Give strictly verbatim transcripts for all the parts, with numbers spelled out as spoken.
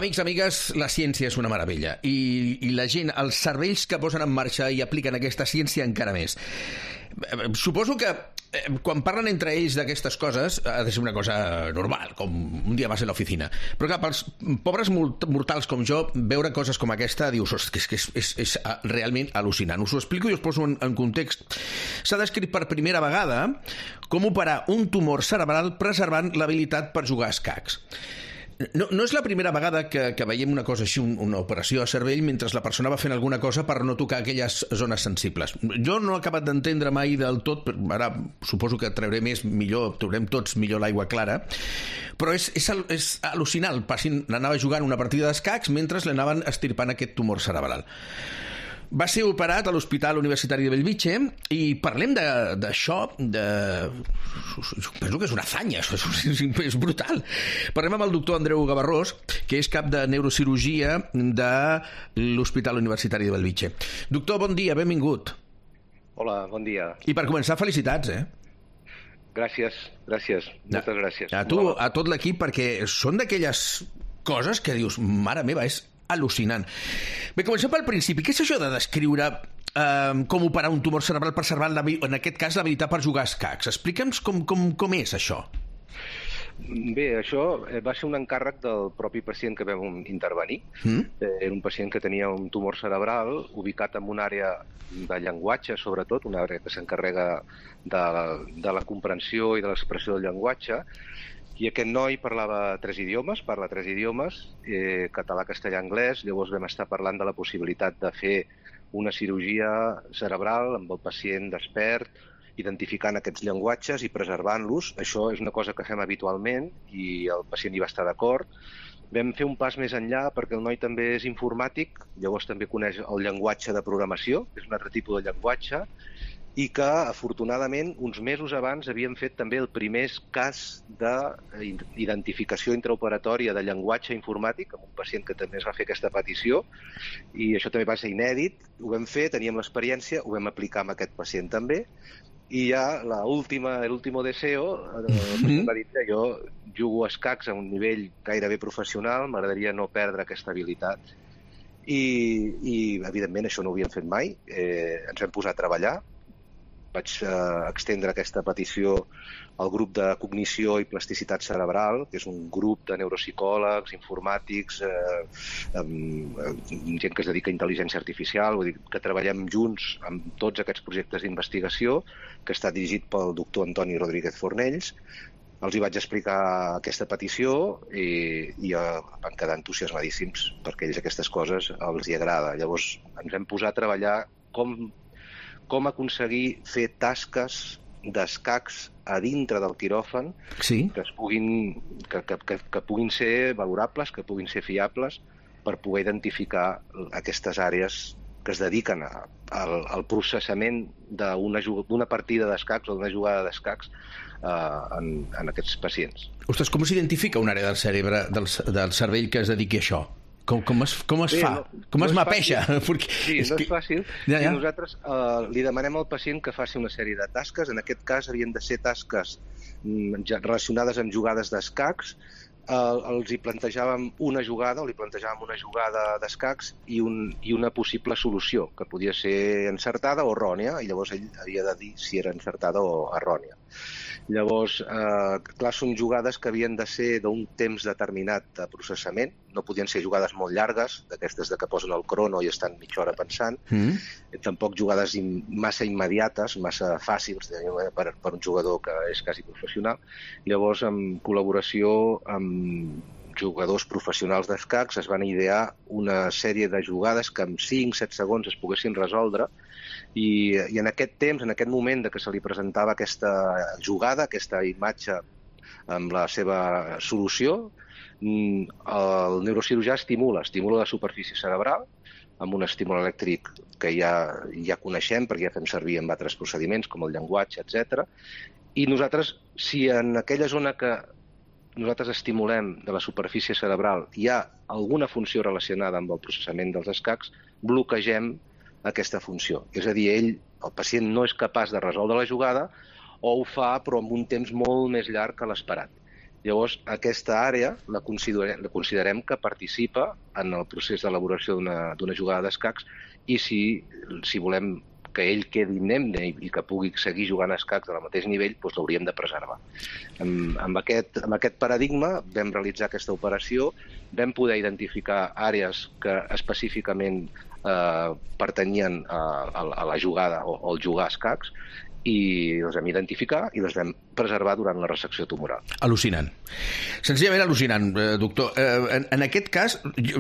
Amics, amigues, la ciència és una meravella i, i la gent, els cervells que posen en marxa i apliquen aquesta ciència encara més. Suposo que eh, quan parlen entre ells d'aquestes coses ha de ser una cosa normal, com un dia vas a l'oficina. Però clar, pels pobres mortals com jo, veure coses com aquesta dius, que és, que és, és, és realment al·lucinant. Us ho explico i us poso en, en context. S'ha descrit per primera vegada com operar un tumor cerebral preservant l'habilitat per jugar a escacs. No, no és la primera vegada que, que veiem una cosa així, un, una operació a cervell mentre la persona va fent alguna cosa per no tocar aquelles zones sensibles. Jo no he acabat d'entendre mai del tot, però ara suposo que trauré més, millor, traurem tots millor l'aigua clara, però és, és, és al·lucinant. El pacient anava jugant una partida d'escacs mentre l'anaven estirpant aquest tumor cerebral. Va ser operat a l'Hospital Universitari de Bellvitge i parlem d'això, de, de... penso que és una afanya, és, és, és brutal. Parlem amb el doctor Andreu Gavarrós, que és cap de neurocirurgia de l'Hospital Universitari de Bellvitge. Doctor, bon dia, benvingut. Hola, bon dia. I per començar, felicitats, eh? Gràcies, gràcies, moltes gràcies. A tu, a tot l'equip, perquè són d'aquelles coses que dius, mare meva, és al·lucinant. Bé, comencem pel principi. Què és això de descriure eh, com operar un tumor cerebral preservant, en aquest cas, l'habilitat per jugar a escacs? Explica'ns com, com, com és això. Bé, això va ser un encàrrec del propi pacient que vam intervenir. Mm? Era un pacient que tenia un tumor cerebral ubicat en una àrea de llenguatge, sobretot, una àrea que s'encarrega de, de la comprensió i de l'expressió del llenguatge. I aquest noi parlava tres idiomes, parla tres idiomes, eh, català, castellà, anglès. Llavors vam estar parlant de la possibilitat de fer una cirurgia cerebral amb el pacient despert, identificant aquests llenguatges i preservant-los. Això és una cosa que fem habitualment i el pacient hi va estar d'acord. Vam fer un pas més enllà perquè el noi també és informàtic, llavors també coneix el llenguatge de programació, que és un altre tipus de llenguatge, i que, afortunadament, uns mesos abans havien fet també el primer cas d'identificació intraoperatòria de llenguatge informàtic amb un pacient que també es va fer aquesta petició, i això també va ser inèdit. Ho vam fer, teníem l'experiència, ho vam aplicar amb aquest pacient també, i ja l'últim deseo, eh, va dir que jo jugo a escacs a un nivell gairebé professional, m'agradaria no perdre aquesta habilitat. I, i evidentment, això no ho havíem fet mai, eh, ens vam posar a treballar. Vaig eh, extendre aquesta petició al grup de cognició i plasticitat cerebral, que és un grup de neuropsicòlegs, informàtics, eh, eh, gent que es dedica a intel·ligència artificial, vull dir que treballem junts amb tots aquests projectes d'investigació, que està dirigit pel doctor Antoni Rodríguez Fornells. Els hi vaig explicar aquesta petició i, i eh, van quedar entusiasmadíssims, perquè a ells aquestes coses els hi agrada. Llavors ens vam posar a treballar com com aconseguir fer tasques d'escacs a dintre del quiròfan, sí, que, es puguin, que, que, que, que puguin ser valorables, que puguin ser fiables, per poder identificar aquestes àrees que es dediquen a, al, al processament d'una partida d'escacs o d'una jugada d'escacs eh, en, en aquests pacients. Ostres, com s'identifica una àrea del cerebre, del, del cervell que es dediqui a això? Com, com es, com es Bé, fa? No, com no es mapeja? Perquè sí, és no que... és fàcil. Ja, ja. I nosaltres eh, li demanem al pacient que faci una sèrie de tasques. En aquest cas havien de ser tasques mm, relacionades amb jugades d'escacs. Eh, els hi plantejàvem una jugada, o li plantejàvem una jugada d'escacs i, un, i una possible solució, que podia ser encertada o errònia, i llavors ell havia de dir si era encertada o errònia. Llavors, eh, clar, són jugades que havien de ser d'un temps determinat de processament, no podien ser jugades molt llargues, d'aquestes de que posen el crono i estan mitja hora pensant, mm. tampoc jugades massa immediates, massa fàcils per, per un jugador que és quasi professional. Llavors, en col·laboració amb jugadors professionals d'escacs, es van idear una sèrie de jugades que en cinc set segons es poguessin resoldre. I, i en aquest temps, en aquest moment de que se li presentava aquesta jugada, aquesta imatge amb la seva solució, el neurocirurgià estimula, estimula la superfície cerebral amb un estímul elèctric que ja, ja coneixem perquè ja fem servir en altres procediments com el llenguatge, etcètera. I nosaltres, si en aquella zona que nosaltres estimulem de la superfície cerebral hi ha alguna funció relacionada amb el processament dels escacs, bloquegem aquesta funció. És a dir, ell, el pacient no és capaç de resoldre la jugada o ho fa però amb un temps molt més llarg que l'esperat. Llavors, aquesta àrea la considerem, la considerem que participa en el procés d'elaboració d'una jugada d'escacs i si, si volem que ell quedi indemne i, i que pugui seguir jugant a escacs al mateix nivell, doncs l'hauríem de preservar. Amb, amb, aquest, amb aquest paradigma vam realitzar aquesta operació, vam poder identificar àrees que específicament eh, pertanyien a, a, a la jugada o, o al jugar a escacs, i les vam identificar i les vam preservar durant la resecció tumoral. Al·lucinant. Senzillament al·lucinant, eh, doctor. Eh, en, en aquest cas,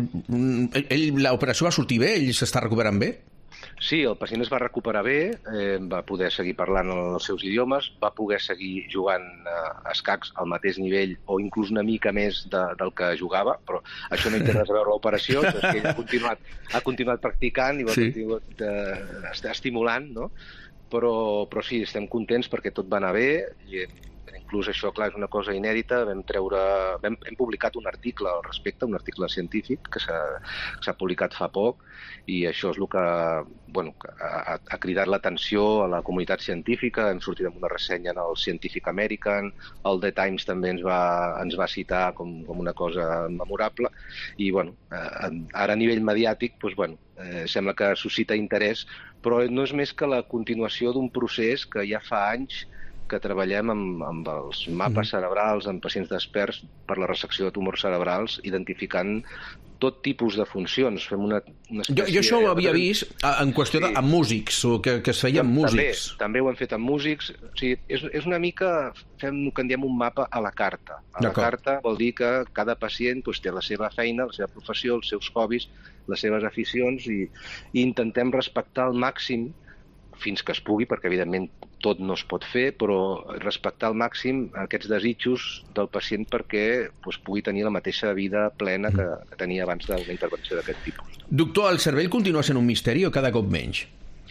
ell, l'operació va sortir bé? Ell s'està recuperant bé? Sí, el pacient es va recuperar bé, eh, va poder seguir parlant els seus idiomes, va poder seguir jugant a escacs al mateix nivell o inclús una mica més de, del que jugava, però això no hi té res a veure l'operació, és que ell ha continuat, ha continuat practicant i va sí. continuat eh, estimulant, no? Però, però sí, estem contents perquè tot va anar bé i inclús això, clar, és una cosa inèdita. Vam treure, vam, hem publicat un article al respecte, un article científic que s'ha publicat fa poc i això és el que, bueno, que ha, ha cridat l'atenció a la comunitat científica. Hem sortit amb una ressenya en el Scientific American, el The Times també ens va, ens va citar com, com una cosa memorable i bueno, eh, ara a nivell mediàtic doncs, bueno, eh, sembla que suscita interès, però no és més que la continuació d'un procés que ja fa anys que treballem amb, amb els mapes cerebrals, amb pacients desperts per la resecció de tumors cerebrals, identificant tot tipus de funcions. Fem una, una espècie... Jo, jo això ho havia vist en qüestió sí. de, amb músics, o que, que es feia amb músics. També, també ho hem fet amb músics. O sigui, és, és una mica, fem el que en diem un mapa a la carta. A la carta vol dir que cada pacient doncs, té la seva feina, la seva professió, els seus hobbies, les seves aficions, i, i intentem respectar al màxim fins que es pugui, perquè evidentment tot no es pot fer, però respectar al màxim aquests desitjos del pacient perquè doncs, pugui tenir la mateixa vida plena que, que tenia abans d'una intervenció d'aquest tipus. Doctor, el cervell continua sent un misteri o cada cop menys?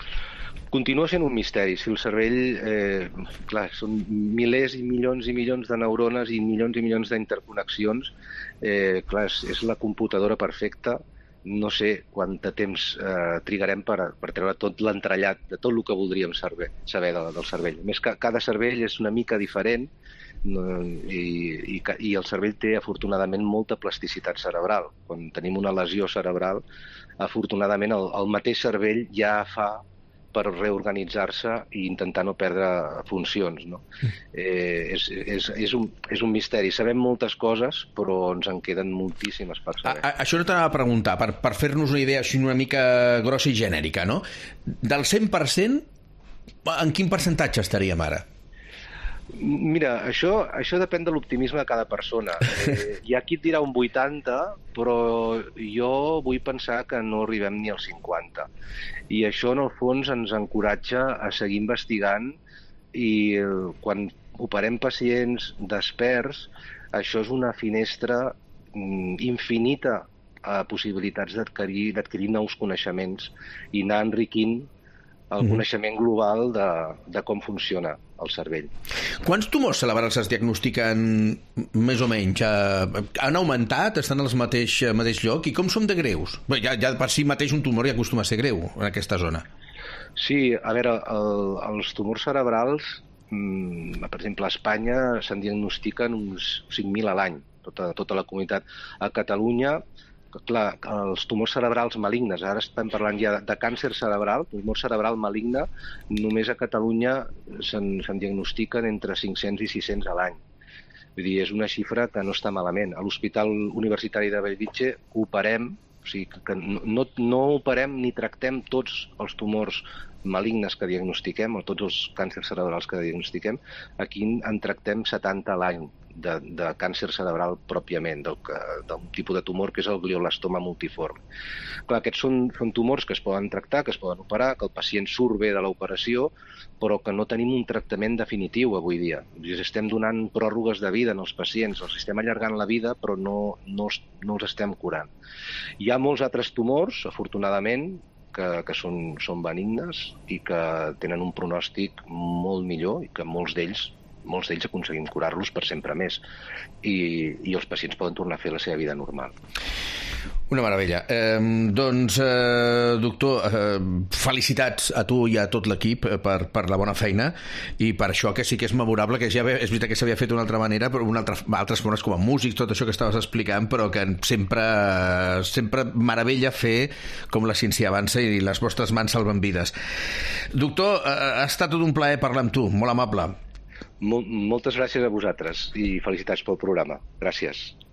Continua sent un misteri. Si el cervell, eh, clar, són milers i milions i milions de neurones i milions i milions d'interconnexions, eh, clar, és, és la computadora perfecta. No sé quant de temps eh, trigarem per, per treure tot l'entrellat de tot el que voldríem saber, saber del, del cervell. A més, que cada cervell és una mica diferent no, i, i, i el cervell té afortunadament molta plasticitat cerebral. Quan tenim una lesió cerebral, afortunadament el, el mateix cervell ja fa per reorganitzar-se i intentar no perdre funcions. No? Eh, és, és, és, un, és un misteri. Sabem moltes coses, però ens en queden moltíssimes per saber. A, a, això no t'anava a preguntar, per, per fer-nos una idea així una mica grossa i genèrica, no? Del cent per cent, en quin percentatge estaríem ara? Mira, això, això depèn de l'optimisme de cada persona. Eh, hi ha qui et dirà un vuitanta, però jo vull pensar que no arribem ni al cinquanta. I això, en el fons, ens encoratja a seguir investigant i quan operem pacients desperts, això és una finestra infinita a possibilitats d'adquirir d'adquirir nous coneixements i anar enriquint el mm. coneixement global de, de com funciona el cervell. Quants tumors cerebrals es diagnostiquen més o menys? Han augmentat? Estan al mateix, mateix lloc? I com són de greus? Bé, ja, ja per si mateix un tumor ja acostuma a ser greu en aquesta zona. Sí, a veure, el, els tumors cerebrals, mm, per exemple, a Espanya se'n diagnostiquen uns cinc mil a l'any, tota, tota la comunitat. A Catalunya, clar, els tumors cerebrals malignes, ara estem parlant ja de càncer cerebral, tumor cerebral maligne, només a Catalunya se'n se'n diagnostiquen entre cinc-cents i sis-cents a l'any. Vull dir, és una xifra que no està malament. A l'Hospital Universitari de Bellvitge operem, o sigui, que no, no operem ni tractem tots els tumors malignes que diagnostiquem, o tots els càncers cerebrals que diagnostiquem. Aquí en tractem setanta a l'any de, de càncer cerebral pròpiament, d'un tipus de tumor que és el glioblastoma multiforme. Clar, aquests són, són tumors que es poden tractar, que es poden operar, que el pacient surt bé de l'operació, però que no tenim un tractament definitiu avui dia. Estem donant pròrrogues de vida als pacients, els estem allargant la vida, però no, no, no els estem curant. Hi ha molts altres tumors, afortunadament, que, que són, són benignes i que tenen un pronòstic molt millor i que molts d'ells molts d'ells aconseguim curar-los per sempre més i, i els pacients poden tornar a fer la seva vida normal. Una meravella. Eh, doncs, eh, doctor, eh, felicitats a tu i a tot l'equip per, per la bona feina i per això que sí que és memorable, que ja ve, és veritat que s'havia fet d'una altra manera, però una altra, altres formes com a músics, tot això que estaves explicant, però que sempre, sempre meravella fer com la ciència avança i les vostres mans salven vides. Doctor, eh, ha estat tot un plaer parlar amb tu, molt amable. Mol- moltes gràcies a vosaltres i felicitats pel programa. Gràcies.